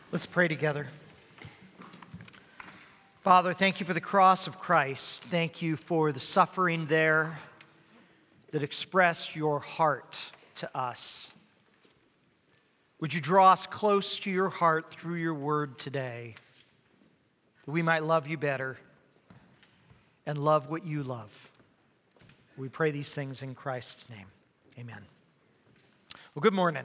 Let's pray together. Father, thank you for the cross of Christ. Thank you for the suffering there that expressed your heart to us. Would you draw us close to your heart through your word today, that we might love you better and love what you love. We pray these things in Christ's name. Amen. Well, good morning.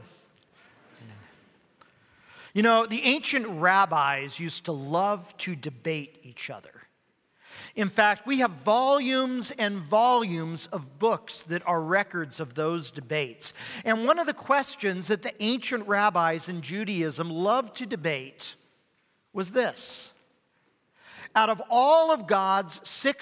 You know, the ancient rabbis used to love to debate each other. In fact, we have volumes and volumes of books that are records of those debates. And one of the questions that the ancient rabbis in Judaism loved to debate was this: out of all of God's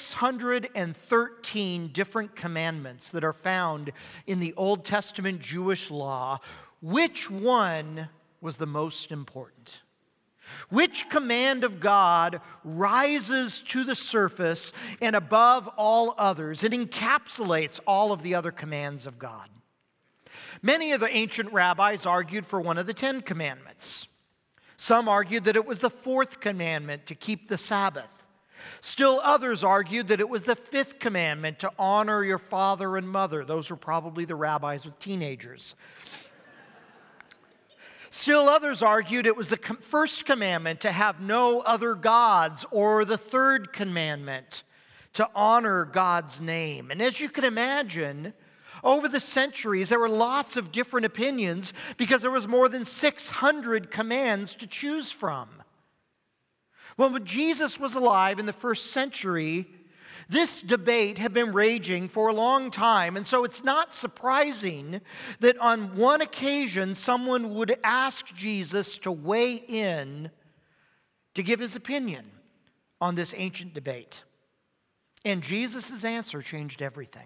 613 different commandments that are found in the Old Testament Jewish law, which one was the most important? Which command of God rises to the surface and above all others? It encapsulates all of the other commands of God. Many of the ancient rabbis argued for one of the 10 commandments. Some argued that it was the 4th commandment, to keep the Sabbath. Still others argued that it was the 5th commandment, to honor your father and mother. Those were probably the rabbis with teenagers. Still others argued it was the 1st commandment, to have no other gods, or the 3rd commandment, to honor God's name. And as you can imagine, over the centuries, there were lots of different opinions because there was more than 600 commands to choose from. Well, when Jesus was alive in the 1st century, this debate had been raging for a long time, and so it's not surprising that on one occasion someone would ask Jesus to weigh in to give his opinion on this ancient debate. And Jesus' answer changed everything.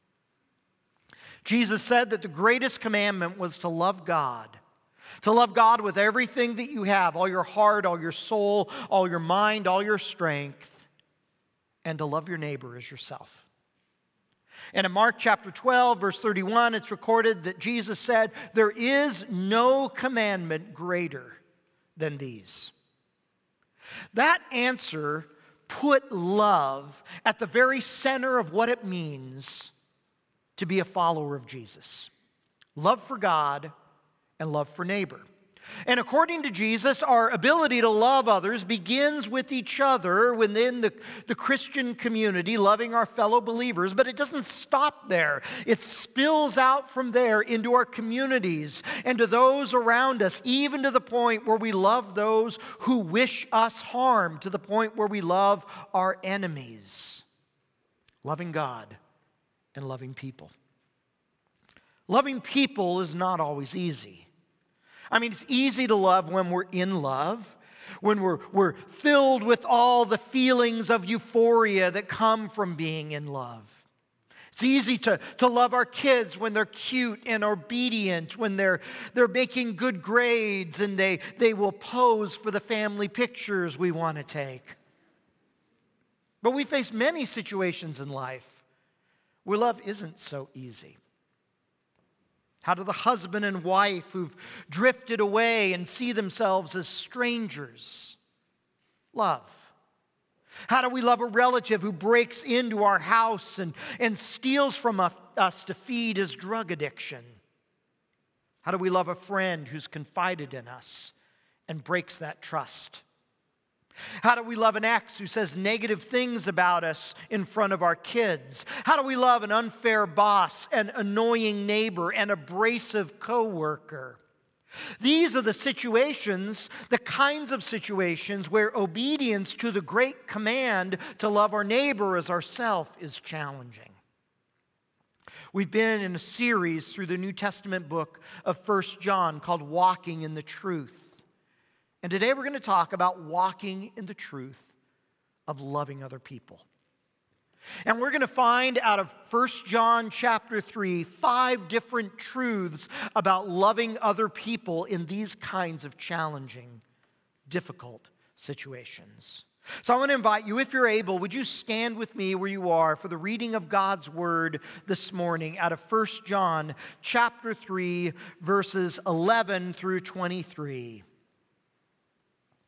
Jesus said that the greatest commandment was to love God with everything that you have, all your heart, all your soul, all your mind, all your strength, and to love your neighbor as yourself. And in Mark chapter 12, verse 31, it's recorded that Jesus said, "There is no commandment greater than these." That answer put love at the very center of what it means to be a follower of Jesus. Love for God and love for neighbor. And according to Jesus, our ability to love others begins with each other within the Christian community, loving our fellow believers, but it doesn't stop there. It spills out from there into our communities and to those around us, even to the point where we love those who wish us harm, to the point where we love our enemies. Loving God and loving people. Loving people is not always easy. I mean, it's easy to love when we're in love, when we're filled with all the feelings of euphoria that come from being in love. It's easy to love our kids when they're cute and obedient, when they're making good grades and they will pose for the family pictures we want to take. But we face many situations in life where love isn't so easy. How do the husband and wife who've drifted away and see themselves as strangers love? How do we love a relative who breaks into our house and steals from us to feed his drug addiction? How do we love a friend who's confided in us and breaks that trust? How do we love an ex who says negative things about us in front of our kids? How do we love an unfair boss, an annoying neighbor, an abrasive coworker? These are the situations, the kinds of situations where obedience to the great command to love our neighbor as ourselves is challenging. We've been in a series through the New Testament book of 1 John called Walking in the Truth. And today we're going to talk about walking in the truth of loving other people. And we're going to find out of 1 John chapter 3, 5 different truths about loving other people in these kinds of challenging, difficult situations. So I want to invite you, if you're able, would you stand with me where you are for the reading of God's Word this morning out of 1 John chapter 3, verses 11 through 23.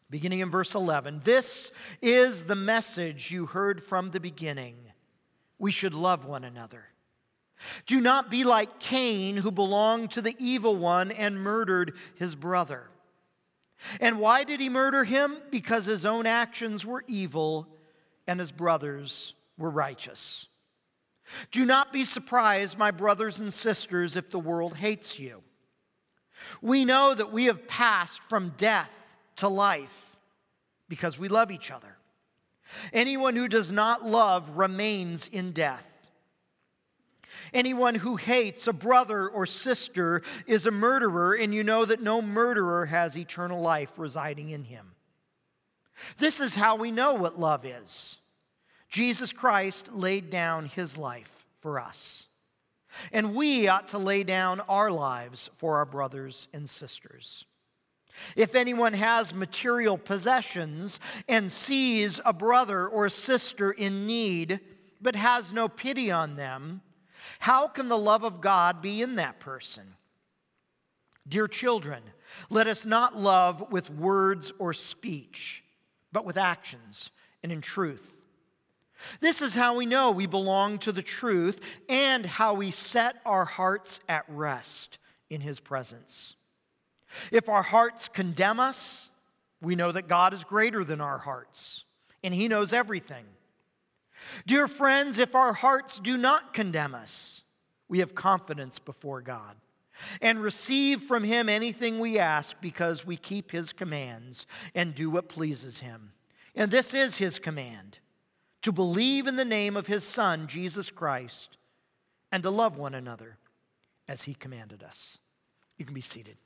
beginning in verse 11. This is the message you heard from the beginning. We should love one another. Do not be like Cain, who belonged to the evil one and murdered his brother. And why did he murder him? Because his own actions were evil and his brothers were righteous. Do not be surprised, my brothers and sisters, if the world hates you. We know that we have passed from death to life because we love each other. Anyone who does not love remains in death. Anyone who hates a brother or sister is a murderer, and you know that no murderer has eternal life residing in him. This is how we know what love is. Jesus Christ laid down his life for us, and we ought to lay down our lives for our brothers and sisters. If anyone has material possessions and sees a brother or sister in need, but has no pity on them, how can the love of God be in that person? Dear children, let us not love with words or speech, but with actions and in truth. This is how we know we belong to the truth and how we set our hearts at rest in his presence. If our hearts condemn us, we know that God is greater than our hearts, and he knows everything. Dear friends, if our hearts do not condemn us, we have confidence before God and receive from him anything we ask because we keep his commands and do what pleases him. And this is his command, to believe in the name of his Son, Jesus Christ, and to love one another as he commanded us. You can be seated.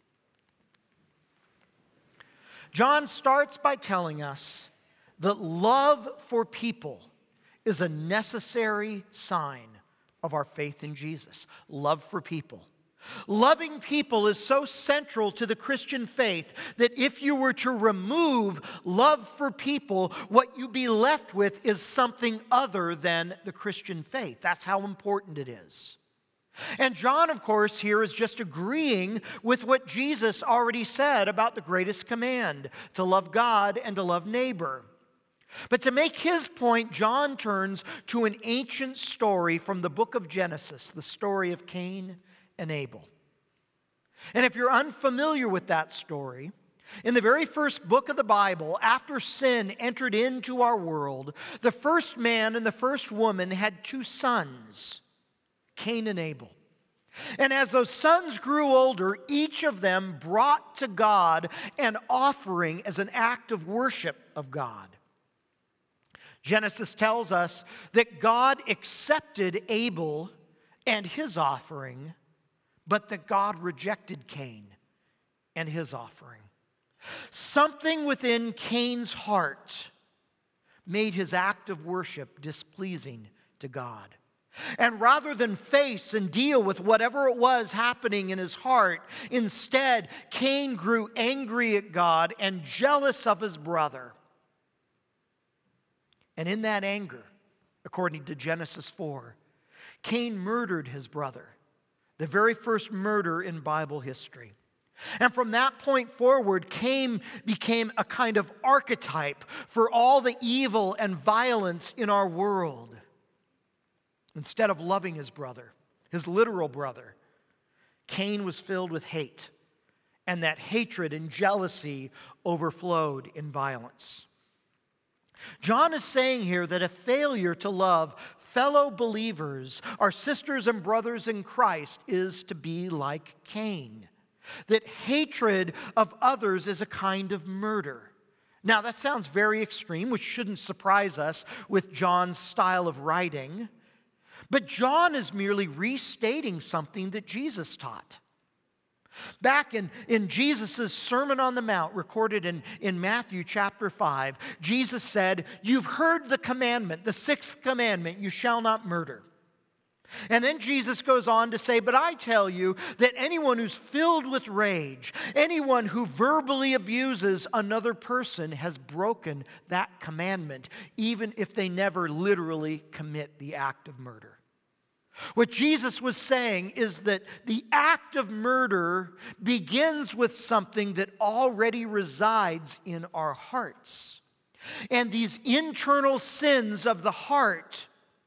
John starts by telling us that love for people is a necessary sign of our faith in Jesus. Love for people. Loving people is so central to the Christian faith that if you were to remove love for people, what you'd be left with is something other than the Christian faith. That's how important it is. And John, of course, here is just agreeing with what Jesus already said about the greatest command, to love God and to love neighbor. But to make his point, John turns to an ancient story from the book of Genesis, the story of Cain and Abel. And if you're unfamiliar with that story, in the very first book of the Bible, after sin entered into our world, the first man and the first woman had two sons, Cain and Abel. And as those sons grew older, each of them brought to God an offering as an act of worship of God. Genesis tells us that God accepted Abel and his offering, but that God rejected Cain and his offering. Something within Cain's heart made his act of worship displeasing to God. And rather than face and deal with whatever it was happening in his heart, instead, Cain grew angry at God and jealous of his brother. And in that anger, according to Genesis 4, Cain murdered his brother, the very first murder in Bible history. And from that point forward, Cain became a kind of archetype for all the evil and violence in our world. Instead of loving his brother, his literal brother, Cain was filled with hate, and that hatred and jealousy overflowed in violence. John is saying here that a failure to love fellow believers, our sisters and brothers in Christ, is to be like Cain. That hatred of others is a kind of murder. Now, that sounds very extreme, which shouldn't surprise us with John's style of writing. But John is merely restating something that Jesus taught. Back in Jesus' Sermon on the Mount, recorded in Matthew chapter 5, Jesus said, "You've heard the commandment, the sixth commandment, you shall not murder." And then Jesus goes on to say, "But I tell you that anyone who's filled with rage, anyone who verbally abuses another person has broken that commandment, even if they never literally commit the act of murder." What Jesus was saying is that the act of murder begins with something that already resides in our hearts. And these internal sins of the heart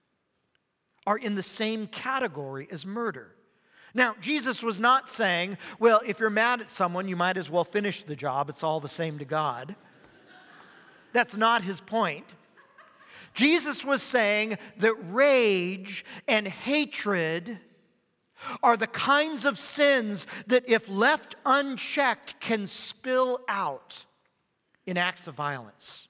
are in the same category as murder. Now, Jesus was not saying, well, if you're mad at someone, you might as well finish the job. It's all the same to God. That's not his point. Jesus was saying that rage and hatred are the kinds of sins that, if left unchecked, can spill out in acts of violence.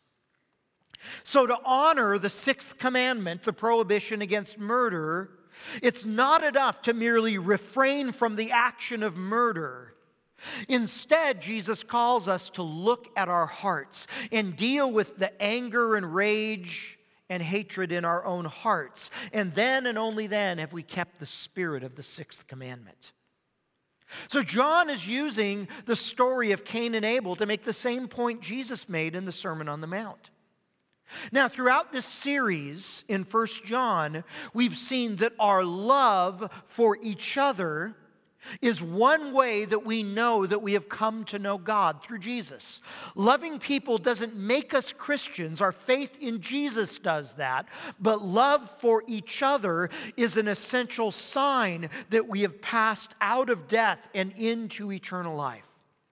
So to honor the sixth commandment, the prohibition against murder, it's not enough to merely refrain from the action of murder. Instead, Jesus calls us to look at our hearts and deal with the anger and rage and hatred in our own hearts. And then and only then have we kept the spirit of the sixth commandment. So John is using the story of Cain and Abel to make the same point Jesus made in the Sermon on the Mount. Now, throughout this series in 1 John, we've seen that our love for each other is one way that we know that we have come to know God, through Jesus. Loving people doesn't make us Christians. Our faith in Jesus does that. But love for each other is an essential sign that we have passed out of death and into eternal life.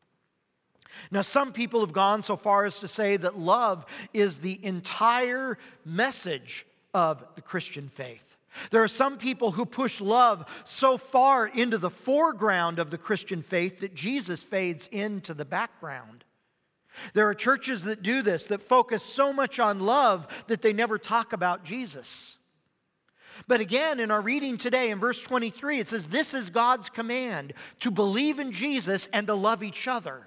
Now, some people have gone so far as to say that love is the entire message of the Christian faith. There are some people who push love so far into the foreground of the Christian faith that Jesus fades into the background. There are churches that do this, that focus so much on love that they never talk about Jesus. But again, in our reading today, in verse 23, it says, "This is God's command, to believe in Jesus and to love each other."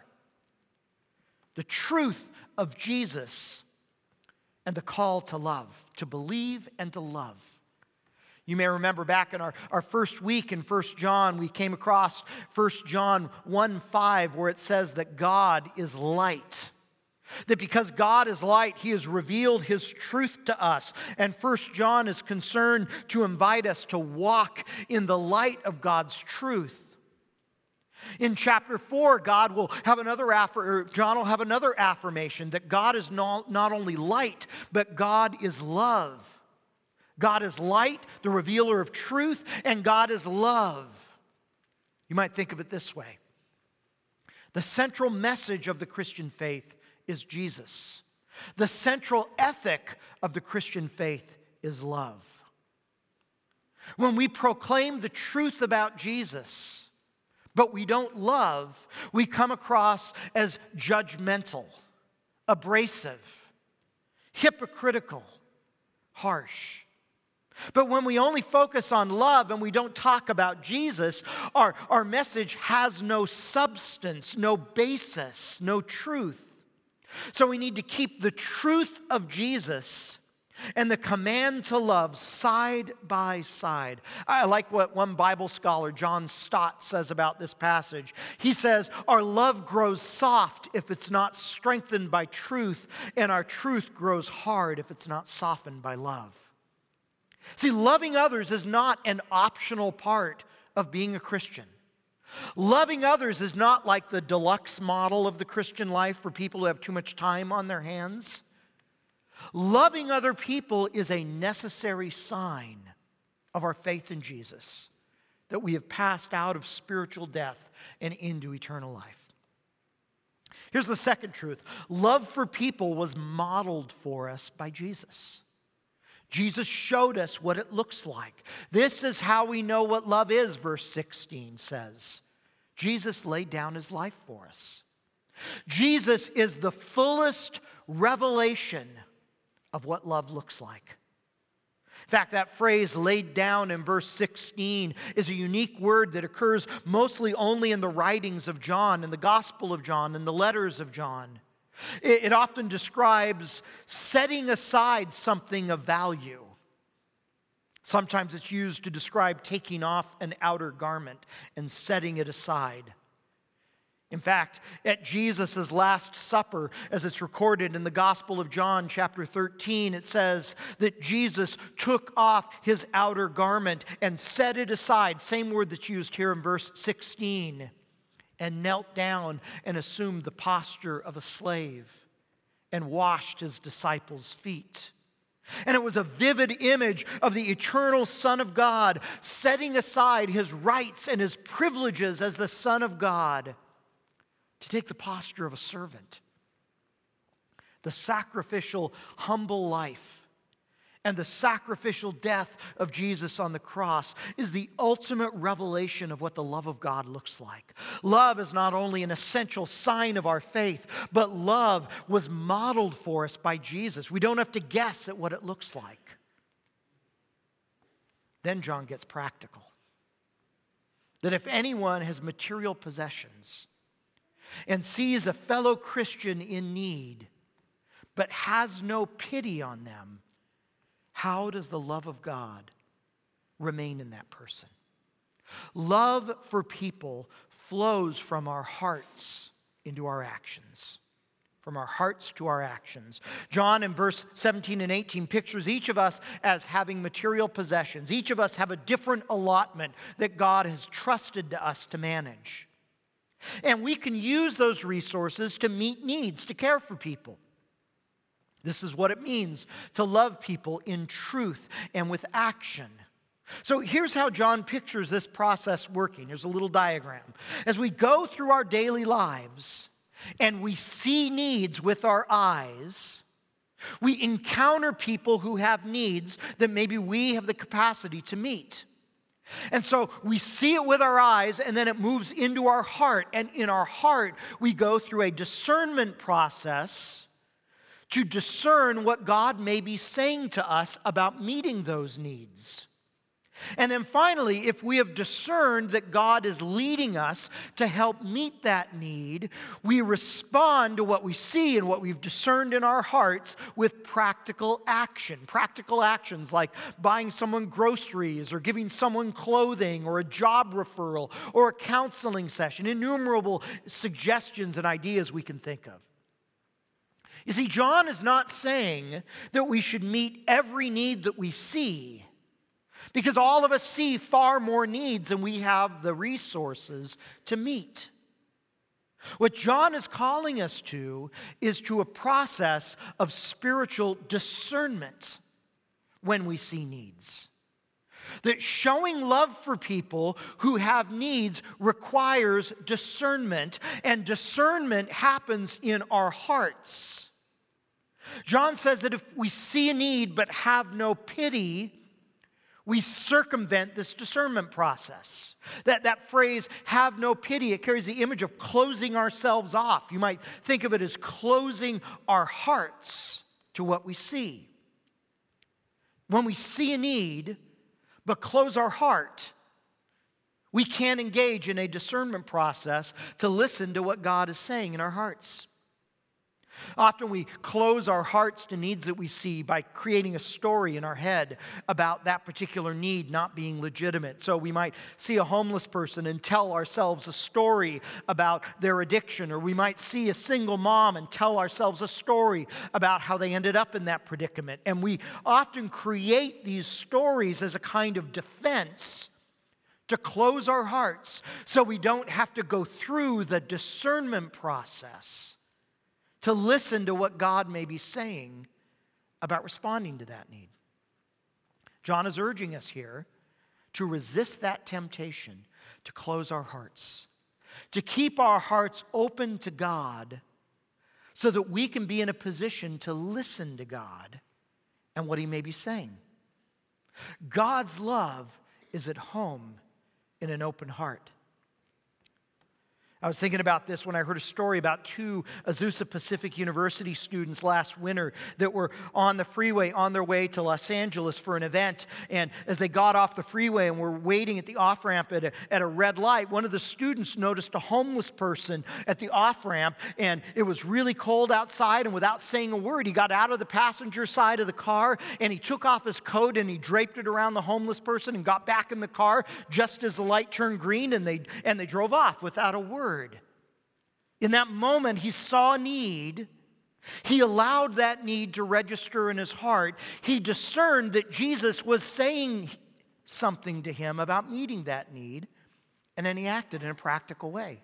The truth of Jesus and the call to love, to believe and to love. You may remember back in our first week in 1 John, we came across 1 John 1:5, where it says that God is light. That because God is light, He has revealed His truth to us. And 1 John is concerned to invite us to walk in the light of God's truth. In chapter 4, John will have another affirmation that God is not only light, but God is love. God is light, the revealer of truth, and God is love. You might think of it this way. The central message of the Christian faith is Jesus. The central ethic of the Christian faith is love. When we proclaim the truth about Jesus, but we don't love, we come across as judgmental, abrasive, hypocritical, harsh. But when we only focus on love and we don't talk about Jesus, our message has no substance, no basis, no truth. So we need to keep the truth of Jesus and the command to love side by side. I like what one Bible scholar, John Stott, says about this passage. He says, "Our love grows soft if it's not strengthened by truth, and our truth grows hard if it's not softened by love." See, loving others is not an optional part of being a Christian. Loving others is not like the deluxe model of the Christian life for people who have too much time on their hands. Loving other people is a necessary sign of our faith in Jesus, that we have passed out of spiritual death and into eternal life. Here's the second truth. Love for people was modeled for us by Jesus. Jesus showed us what it looks like. This is how we know what love is, verse 16 says. Jesus laid down His life for us. Jesus is the fullest revelation of what love looks like. In fact, that phrase laid down in verse 16 is a unique word that occurs mostly only in the writings of John, in the Gospel of John, in the letters of John. It often describes setting aside something of value. Sometimes it's used to describe taking off an outer garment and setting it aside. In fact, at Jesus' Last Supper, as it's recorded in the Gospel of John, chapter 13, it says that Jesus took off his outer garment and set it aside, same word that's used here in verse 16, and knelt down and assumed the posture of a slave and washed his disciples' feet. And it was a vivid image of the eternal Son of God setting aside his rights and his privileges as the Son of God to take the posture of a servant. The sacrificial, humble life and the sacrificial death of Jesus on the cross is the ultimate revelation of what the love of God looks like. Love is not only an essential sign of our faith, but love was modeled for us by Jesus. We don't have to guess at what it looks like. Then John gets practical. That if anyone has material possessions and sees a fellow Christian in need, but has no pity on them, how does the love of God remain in that person? Love for people flows from our hearts into our actions. From our hearts to our actions. John in verse 17 and 18 pictures each of us as having material possessions. Each of us have a different allotment that God has trusted to us to manage. And we can use those resources to meet needs, to care for people. This is what it means to love people in truth and with action. So here's how John pictures this process working. Here's a little diagram. As we go through our daily lives and we see needs with our eyes, we encounter people who have needs that maybe we have the capacity to meet. And so we see it with our eyes, and then it moves into our heart. And in our heart, we go through a discernment process to discern what God may be saying to us about meeting those needs. And then finally, if we have discerned that God is leading us to help meet that need, we respond to what we see and what we've discerned in our hearts with practical action. Practical actions like buying someone groceries or giving someone clothing or a job referral or a counseling session. Innumerable suggestions and ideas we can think of. You see, John is not saying that we should meet every need that we see, because all of us see far more needs than we have the resources to meet. What John is calling us to is to a process of spiritual discernment when we see needs. That showing love for people who have needs requires discernment, and discernment happens in our hearts. John says that if we see a need but have no pity, we circumvent this discernment process. That phrase, have no pity, it carries the image of closing ourselves off. You might think of it as closing our hearts to what we see. When we see a need but close our heart, we can't engage in a discernment process to listen to what God is saying in our hearts. Often we close our hearts to needs that we see by creating a story in our head about that particular need not being legitimate. So we might see a homeless person and tell ourselves a story about their addiction, or we might see a single mom and tell ourselves a story about how they ended up in that predicament. And we often create these stories as a kind of defense to close our hearts so we don't have to go through the discernment process to listen to what God may be saying about responding to that need. John is urging us here to resist that temptation to close our hearts, to keep our hearts open to God so that we can be in a position to listen to God and what He may be saying. God's love is at home in an open heart. I was thinking about this when I heard a story about two Azusa Pacific University students last winter that were on the freeway on their way to Los Angeles for an event. And as they got off the freeway and were waiting at the off-ramp at a red light, one of the students noticed a homeless person at the off-ramp, and it was really cold outside, and without saying a word, he got out of the passenger side of the car, and he took off his coat and he draped it around the homeless person and got back in the car just as the light turned green, and they drove off without a word. In that moment, he saw a need. He allowed that need to register in his heart. He discerned that Jesus was saying something to him about meeting that need, and then he acted in a practical way.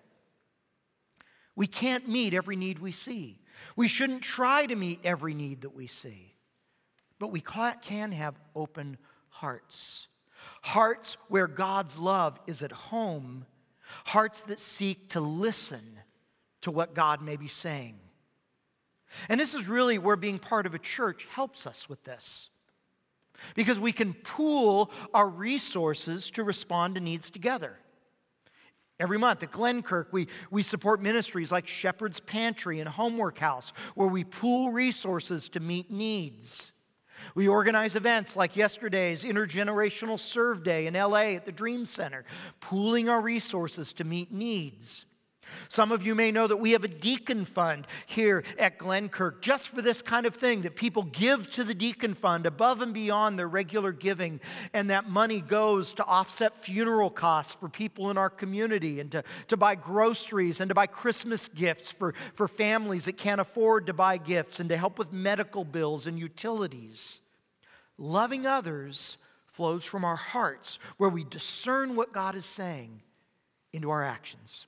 We can't meet every need we see. We shouldn't try to meet every need that we see. But we can have open hearts. Hearts where God's love is at home. Hearts that seek to listen to what God may be saying. And this is really where being part of a church helps us with this. Because we can pool our resources to respond to needs together. Every month at Glenkirk, we support ministries like Shepherd's Pantry and Homework House, where we pool resources to meet needs. We organize events like yesterday's Intergenerational Serve Day in LA at the Dream Center, pooling our resources to meet needs. Some of you may know that we have a deacon fund here at Glenkirk just for this kind of thing, that people give to the deacon fund above and beyond their regular giving, and that money goes to offset funeral costs for people in our community and to buy groceries and to buy Christmas gifts for families that can't afford to buy gifts and to help with medical bills and utilities. Loving others flows from our hearts, where we discern what God is saying into our actions.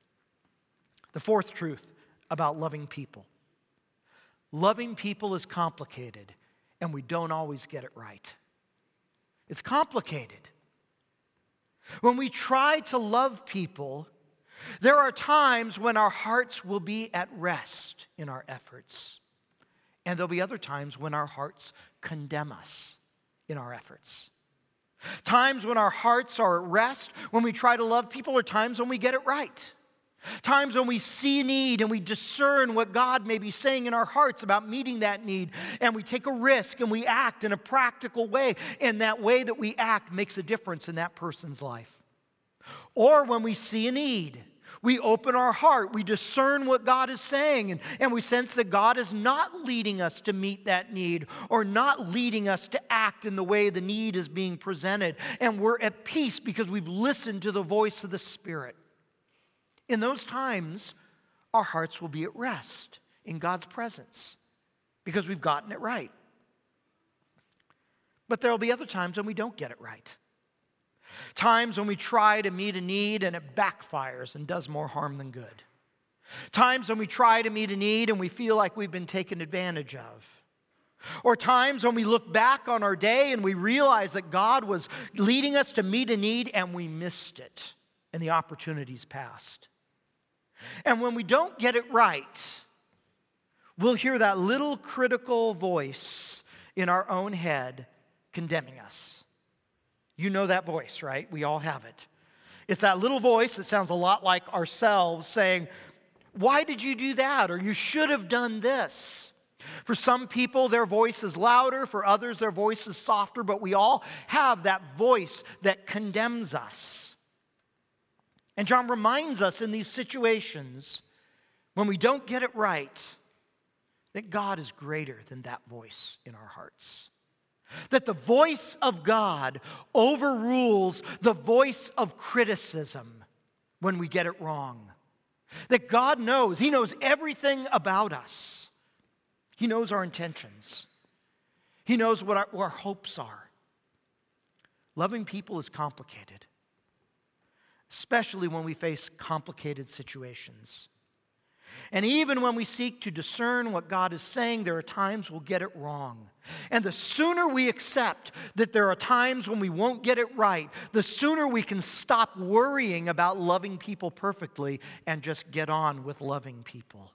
The fourth truth about loving people. Loving people is complicated, and we don't always get it right. It's complicated. When we try to love people, there are times when our hearts will be at rest in our efforts. And there'll be other times when our hearts condemn us in our efforts. Times when our hearts are at rest, when we try to love people, are times when we get it right. Times when we see a need and we discern what God may be saying in our hearts about meeting that need, and we take a risk and we act in a practical way, and that way that we act makes a difference in that person's life. Or when we see a need, we open our heart, we discern what God is saying, and we sense that God is not leading us to meet that need or not leading us to act in the way the need is being presented, and we're at peace because we've listened to the voice of the Spirit. In those times, our hearts will be at rest in God's presence because we've gotten it right. But there will be other times when we don't get it right. Times when we try to meet a need and it backfires and does more harm than good. Times when we try to meet a need and we feel like we've been taken advantage of. Or times when we look back on our day and we realize that God was leading us to meet a need and we missed it and the opportunities passed. And when we don't get it right, we'll hear that little critical voice in our own head condemning us. You know that voice, right? We all have it. It's that little voice that sounds a lot like ourselves saying, "Why did you do that?" Or "You should have done this." For some people, their voice is louder. For others, their voice is softer. But we all have that voice that condemns us. And John reminds us in these situations, when we don't get it right, that God is greater than that voice in our hearts. That the voice of God overrules the voice of criticism when we get it wrong. That God knows, He knows everything about us. He knows our intentions. He knows what our hopes are. Loving people is complicated, especially when we face complicated situations. And even when we seek to discern what God is saying, there are times we'll get it wrong. And the sooner we accept that there are times when we won't get it right, the sooner we can stop worrying about loving people perfectly and just get on with loving people.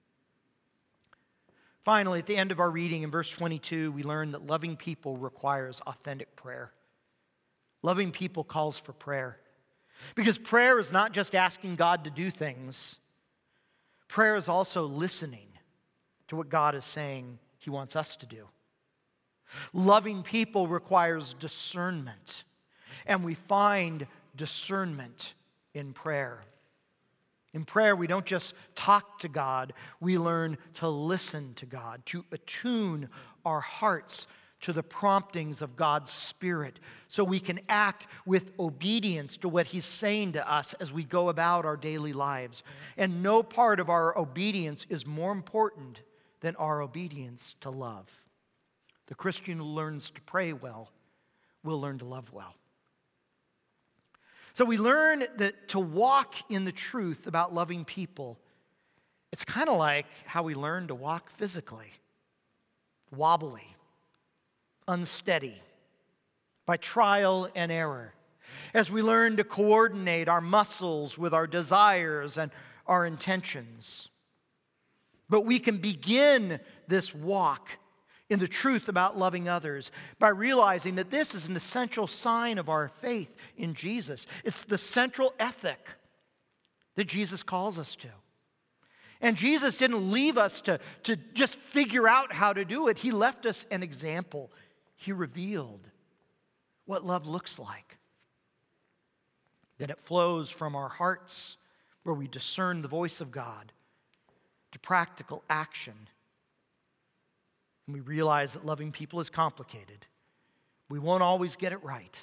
Finally, at the end of our reading in verse 22, we learn that loving people requires authentic prayer. Loving people calls for prayer. Because prayer is not just asking God to do things. Prayer is also listening to what God is saying He wants us to do. Loving people requires discernment, and we find discernment in prayer. In prayer, we don't just talk to God, we learn to listen to God, to attune our hearts to the promptings of God's Spirit so we can act with obedience to what He's saying to us as we go about our daily lives. And no part of our obedience is more important than our obedience to love. The Christian who learns to pray well will learn to love well. So we learn that to walk in the truth about loving people, it's kind of like how we learn to walk physically. Wobbly, unsteady, by trial and error. As we learn to coordinate our muscles with our desires and our intentions. But we can begin this walk in the truth about loving others by realizing that this is an essential sign of our faith in Jesus. It's the central ethic that Jesus calls us to. And Jesus didn't leave us to just figure out how to do it. He left us an example. He revealed what love looks like. That it flows from our hearts, where we discern the voice of God, to practical action. And we realize that loving people is complicated. We won't always get it right.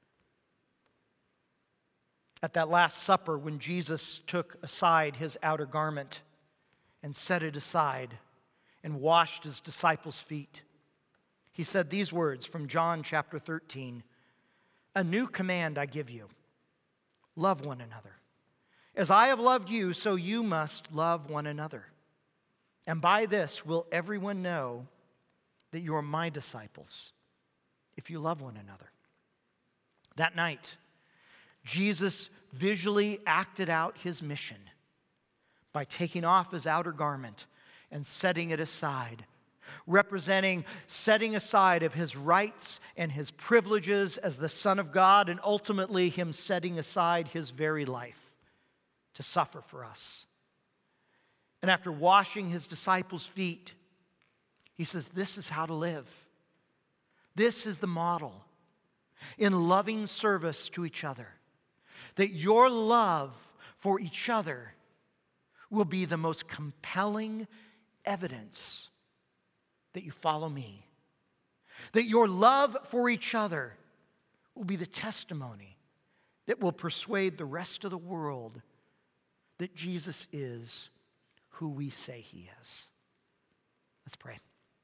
At that Last Supper, when Jesus took aside his outer garment and set it aside and washed his disciples' feet, he said these words from John chapter 13, "A new command I give you, love one another. As I have loved you, so you must love one another. And by this will everyone know that you are my disciples, if you love one another." That night, Jesus visually acted out his mission by taking off his outer garment and setting it aside, representing setting aside of his rights and his privileges as the Son of God, and ultimately him setting aside his very life to suffer for us. And after washing his disciples' feet, he says, this is how to live. This is the model in loving service to each other. That your love for each other will be the most compelling evidence that you follow me. That your love for each other will be the testimony that will persuade the rest of the world that Jesus is who we say he is. Let's pray.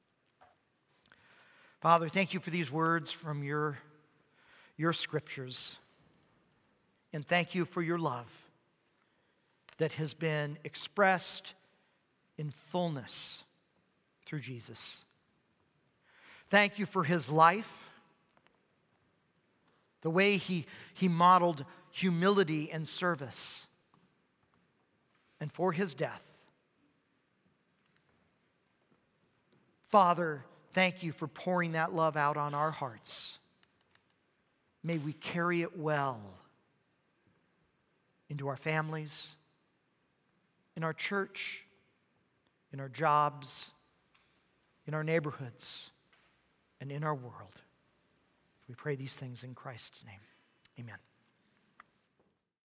Father, thank you for these words from your scriptures. And thank you for your love that has been expressed in fullness through Jesus. Thank you for his life, the way he modeled humility and service, and for his death. Father, thank you for pouring that love out on our hearts. May we carry it well into our families, in our church, in our jobs, in our neighborhoods, and in our world. We pray these things in Christ's name. Amen.